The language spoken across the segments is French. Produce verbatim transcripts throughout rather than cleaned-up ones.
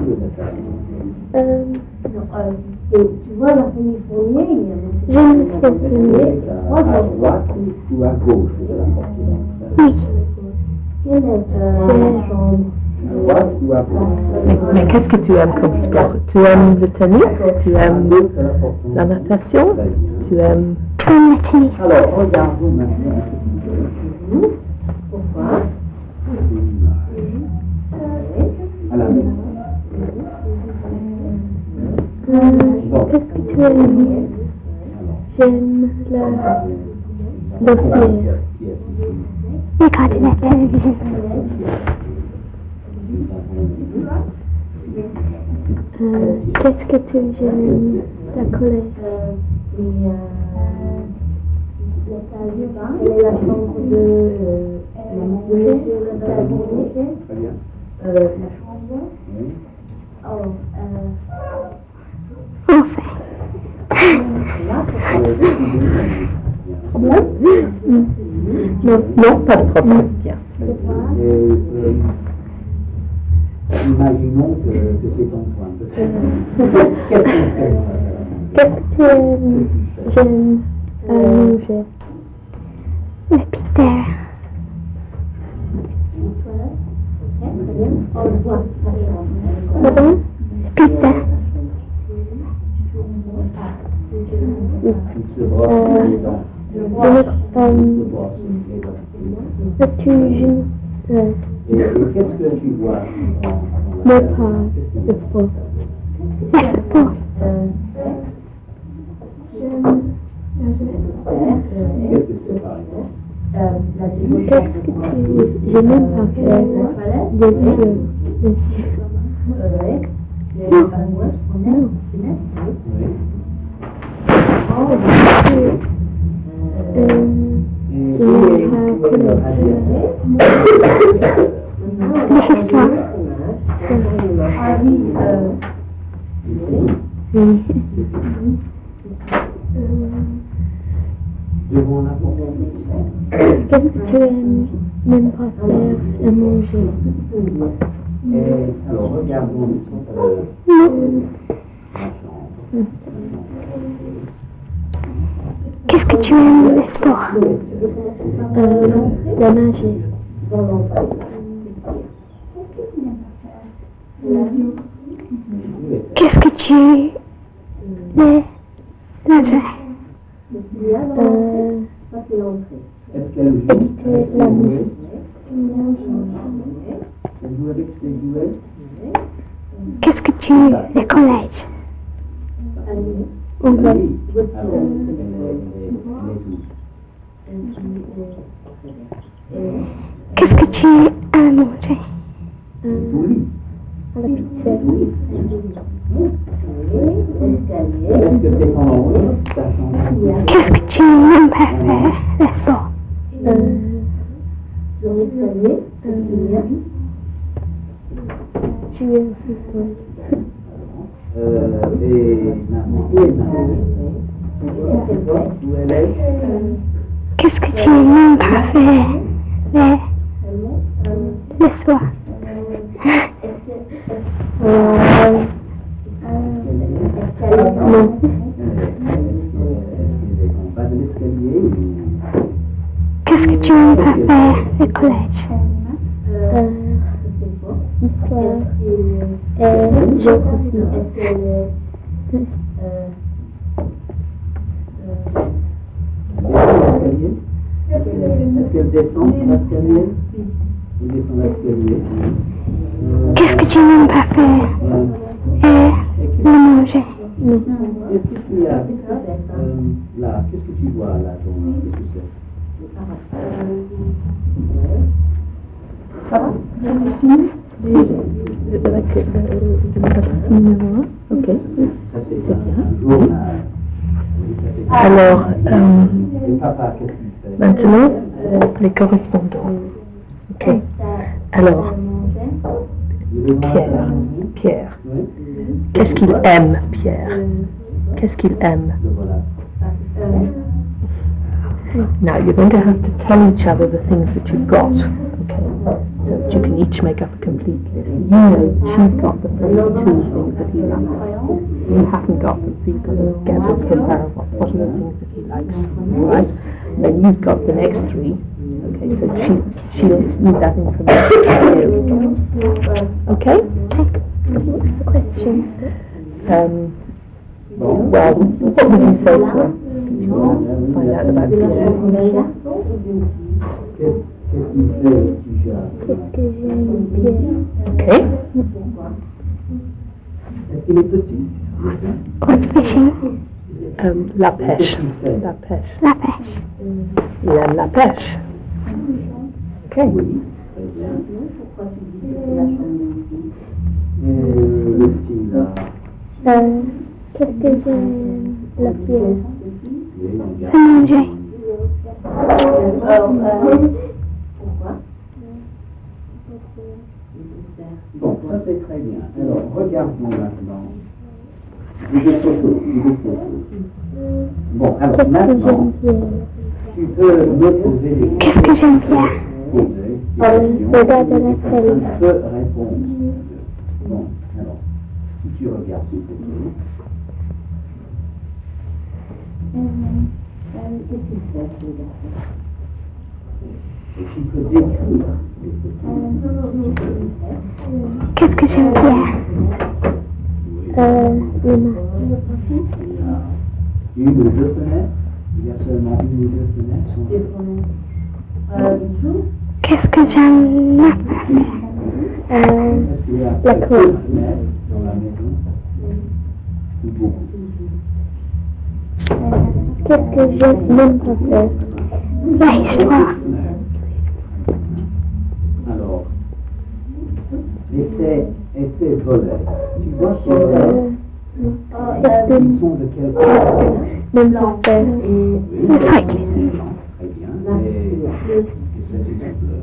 Euh, tu vois la famille Fournier, il y a J'aime l'espace Fournier. À droite ou à gauche de la porte d'entrée? Oui. Quelle est la chambre? À droite ou à gauche? Mais, mais qu'est-ce que tu aimes comme sport? Tu aimes le tennis? Tu aimes la natation? Tu aimes... J'aime le tennis. Alors, regardons maintenant. Pourquoi? À la maison. Euh, Qu'est-ce que tu aimes? J'aime la... le ciel. Regarder la télévision. Euh, Qu'est-ce que tu aimes? La collège. Quelle est la chambre de monsieur le David? Très bien. Euh, la chambre? Oui. Oh, euh... Enfin. Non, non, pas de problème. Bien. Et, euh, imaginons que, que c'est ton point. Qu'est-ce que tu fais? Qu'est-ce que tu aimes? J'aime à manger. La pizza. Pardon? Pizza. Tu te brosses les dents. Est-ce que je... Euh, Et, et qu'est-ce que tu vois ne pas le sport. Le sport. Qu'est-ce que c'est par exemple? Qu'est-ce que tu... Je n'aime pas faire des yeux. Des yeux. Non. Non. Oui. Euh, Et je n'aime pas connaître l'histoire. Oui. devant n'importe Qu'est-ce que tu aimes même pas faire à manger? Et alors regardons euh, Non. la chambre. Qu'est-ce que tu aimes le sport? Euh, la nager. Qu'est-ce que tu les nager? Euh, Est-ce qu'elle joue? écouter la musique. Elle joue avec ses jouets? Qu'est-ce que tu le collège? Anglais. Alors, elle est où? Qu'est-ce que tu as à manger? Euh, Oui. à la pizza. Est-ce que c'est en haut, ta chambre? Qu'est-ce que tu n'aimes pas faire le sport? Euh, euh, tu aimes le football. Euh, et maintenant, où est Marie? Où elle est? Qu'est-ce que tu n'aimes pas faire le, le soir? Euh, non. En bas de l'escalier ou... Qu'est-ce que tu n'aimes pas faire le collège? Euh, histoire et géographie. Est-ce qu'elle descend l'escalier? Elle descend l'escalier. Qu'est-ce que tu n'aimes pas faire? Et le manger. Non. Qu'est-ce que tu as euh, là? Qu'est-ce que tu vois là? Qu'est-ce que c'est? Ça va? Avec la partie numéro un. Ok. Ça c'est un journal. Alors, euh, Et papa, qu'est-ce qu'il fait? maintenant, les correspondants. Ok. Alors, Pierre. Pierre. Oui. Qu'est-ce qu'il aime, Pierre? Qu'est-ce qu'il aime? Le voilà. Now, you're going to have to tell each other the things that you've got. Okay. So that you can each make up a complete list. You know that she's got the first two things that he likes. You haven't got them, so you've got to get them to compare what, what are the things that he likes, right? And then you've got the next three. Okay, so she she'll need that information. Okay? What's the question? Um, well, what would you say to her if you want to find out about Pierre? Qu'est-ce que j'aime Pierre? Okay. Est-ce qu'il est petit? What's fishing? Um, la pêche. La pêche. La pêche. Il aime la pêche. Okay. Oui, très bien. Pourquoi tu dis que c'est la chambre ici? Le petit là. Euh, Qu'est-ce que j'aime la pièce? Oui, on garde. À manger. Alors, euh, pourquoi? Bon, ça c'est très bien. Alors, regardons maintenant. Des photos, des photos. Bon, alors Qu'est-ce que maintenant, j'aime Pierre? tu peux me poser des Qu'est-ce que j'aime Pierre? poser des Euh, questions. regarde la télé. Tu peux répondre. Bon, alors, si tu regardes ces photos. Qu'est-ce qu'il fait, ce garçon? Et tu peux décrire les photos. Qu'est-ce que j'aime Pierre? Euh, les mains. Il y a une ou deux fenêtres. Il y a seulement une ou deux fenêtres. Des fenêtres. Euh, tout. Qu'est-ce que j'aime la Euh, Est-ce qu'il y a la peu cour. de fenêtres dans la maison? Ou beaucoup? Qu'est-ce que j'aime même pas faire? La histoire. Alors, essaie, essaie voler. Tu vois ces volets? Euh, Euh, Ils sont de quelle couleur? même pas faire. Oui, Le cyclisme. très bien. Et, et c'est une bleu.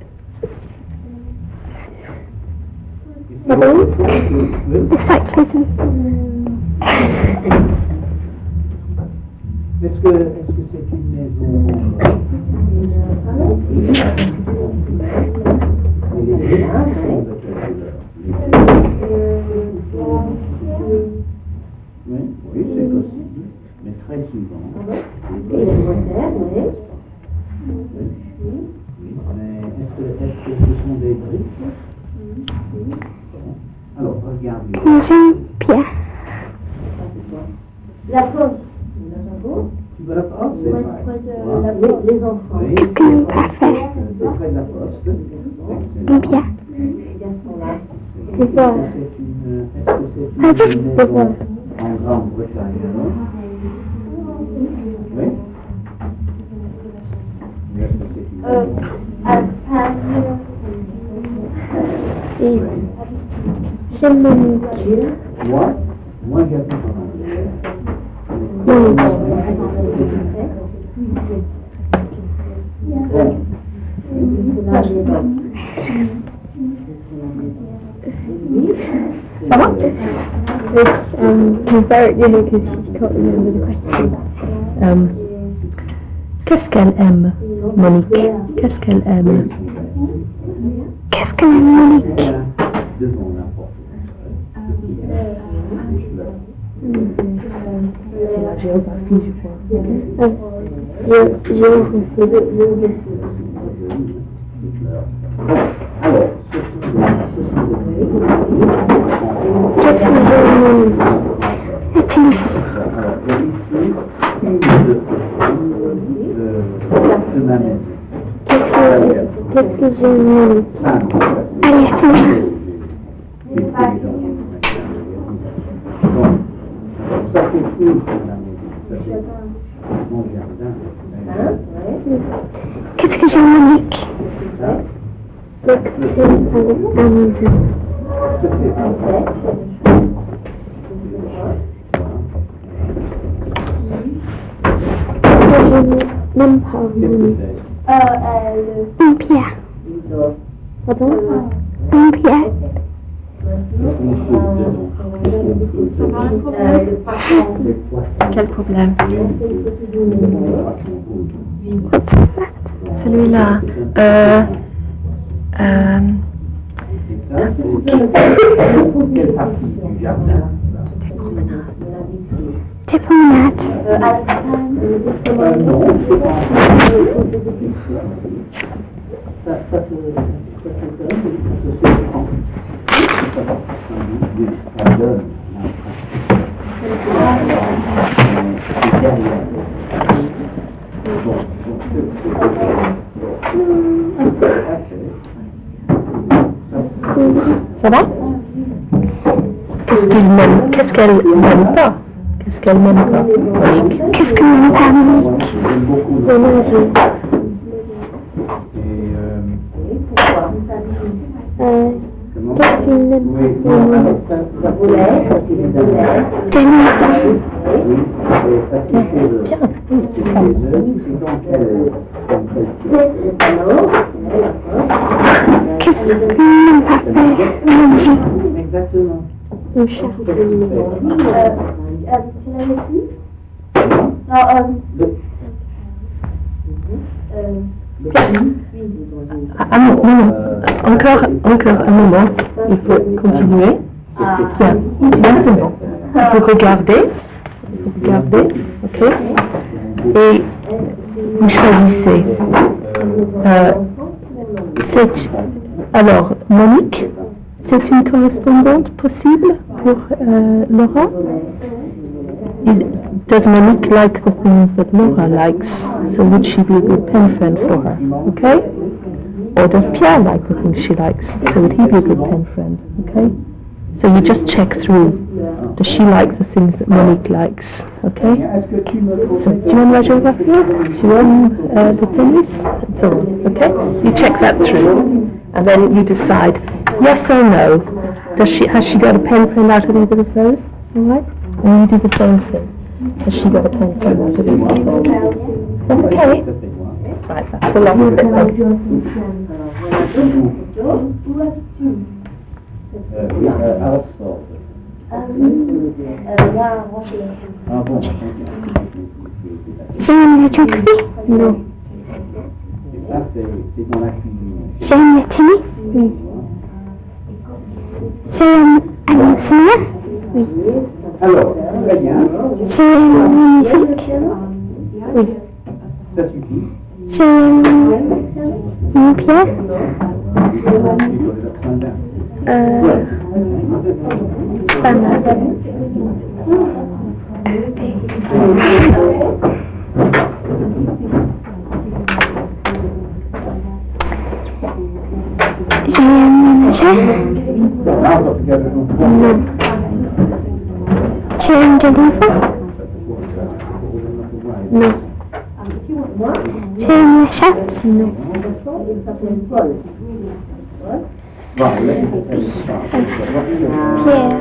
Pardon? Oui. Le cyclisme. Est-ce que est-ce que c'est une maison? Et les fenêtres sont de quelle couleur? Oui, oui, c'est possible, mais très souvent. Et les montagnes, oui. Oui, oui, mais est-ce que, est-ce que ce sont des briques? Bon. Alors, regardez. J'aime Pierre. La poste. La poste. Tu veux la poste? C'est Ouais, vrai. près de Voilà. la poste. Les enfants. Oui, Qu'est-ce que j'aime pas faire? c'est près de la poste. J'aime Pierre. Les garçons là. C'est Est-ce ça. que c'est une, est-ce que c'est Ah, une je peux voir. maison en Grande-Bretagne? Oui. Est-ce que c'est une Euh, maison? à Paris. Et j'aime Monique. Moi, moi j'habite en Angleterre. Monique. Bon. Ça va? It's um, very, you know, because she can't remember the question. Um, Qu'est-ce qu'elle aime, Monique? Qu'est-ce qu'elle aime? Qu'est-ce que j'aime Monique? Devant la porte. C'est la géographie, je crois. Euh, je, je refais le, le Alors, ce sont des... Qu'est-ce que j'aime Monique? Le tennis. Alors, il y a ici une de, de, de ma maison. Qu'est-ce que, qu'est-ce que j'aime Monique? Ah, non, Allez, à toi. c'est évident. Bon, alors ça c'est tout pour la maison. Ça c'est mon jardin. Hein? Ouais. Qu'est-ce que j'aime Monique? Ça, Le crème avec amusant. ce c'est Que j'aime même pas Qu'est-ce que Monique. c'est? Euh, euh, Un Pierre. le... Pardon? Un Pierre. Qu'est-ce qu'on trouve dedans? Qu'est-ce qu'on trouve dedans? Euh, le poisson. Les poissons. Quel problème? Les poissons rouges. Celui-là. Euh, euh, Et ça, c'est quelle partie? jardin. Des promenades. Euh, Alpine, Euh, justement. non, c'est pas. Ça, ça se. Ça s'intéresse, mais ça se prend. Oui, ça donne. C'est derrière. Bon, donc c'est. Ça va? Qu'est-ce qu'il m'aime? Qu'est-ce qu'elle n'aime pas? Qu'est-ce qu'elle n'aime pas, Monique? Qu'est-ce que m'aime pas, Monique? J'aime beaucoup Le manger. Et euh, Euh, comment? qu'est-ce qu'il n'aime Oui, pas? non, alors ça, ça Vous l'êtes, c'est les œufs. Qu'elle n'aime pas. oui, et ça c'est fait de. Bien, C'est des œufs, c'est donc elle. C'est le panneau. Qu'est-ce que n'aime pas faire? Manger. Exactement. Le chat. Euh, euh, tu l'as vécu? Non, euh, Le- euh, Ah, ah, non, non, encore, encore un moment, il faut continuer. ah, Bien, bien, c'est bon. Il faut regarder, il faut regarder, ok? Et vous choisissez. Euh, c'est, alors, Monique, c'est une correspondante possible pour euh, Laura? Is, does Monique like the things that Laura likes? So would she be a good pen friend for her? Okay? Or does Pierre like the things she likes? So would he be a good pen friend? Okay? So you just check through. Does she like the things that Monique likes? Okay? Est-ce que tu me So, do you want la géographie? Do you want uh, the tennis? And so on. Okay? You check that through. And then you decide yes or no. Does she, has she got a pen friend out of either of those? Alright? And you do the same thing. Has she got a pen friend out of either of those? Okay. Right, that's the last bit then. Euh, oui, euh, à Oxford. ah oui, euh, moi, moi, j'ai- Ah bon, J'aime la géographie? Non. et ça c'est c'est dans la cuisine. J'aime le tennis? Oui. J'aime aller au cinéma? Oui. Alors, très bien, J'aime la musique? Oui. ça suffit. J'aime mon Pierre? Euh, c'est pas mal. J'aime manger? Non. J'aime des livres? Non. J'aime la chasse? Non. Pierre?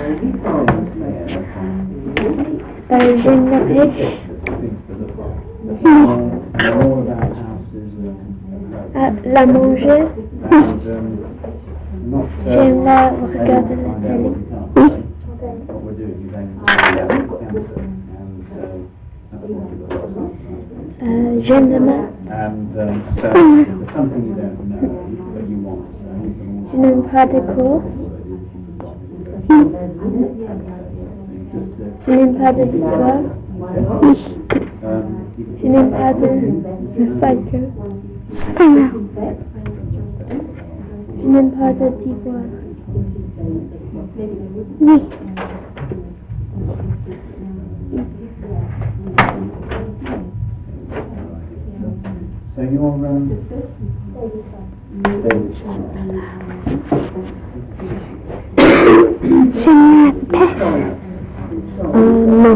Euh, j'aime la pêche? Non. Ah, la manger? J'aime la regarder la télé? Oui. Euh, j'aime le maths? And um, so it's something you don't know, but you want. Je n'aime pas de cours? Je n'aime pas de l'histoire? Oui. Je n'aime pas de cycle? C'est pas grave. Je n'aime pas de devoir? Oui. So you're um, J'aime la pêche? Euh, non.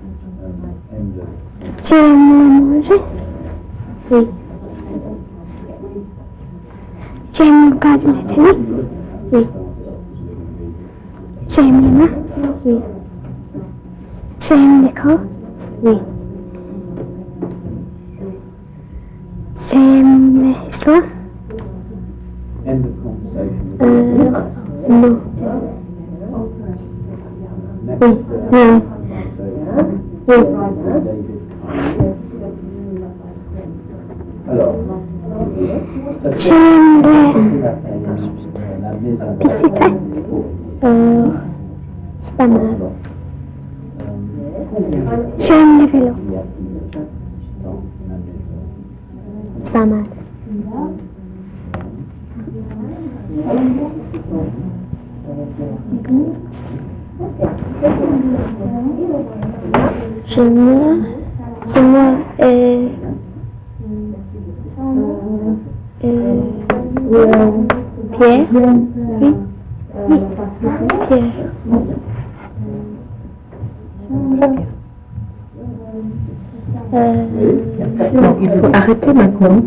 J'aime manger? Oui. J'aime regarder la télé? Oui. J'aime les maths? Oui. J'aime l'école? Oui. J'aime l'histoire? end of conversation. Euh, non. Next, Oui. uh, Oui. Oui. David. Alors, J'aime les la maison. bicyclettes? Euh, c'est pas pas mal. J'aime le vélo. C'est pas mal. Je me, je me, euh, euh, Pierre, oui, oui, Pierre. Euh, Il faut arrêter maintenant.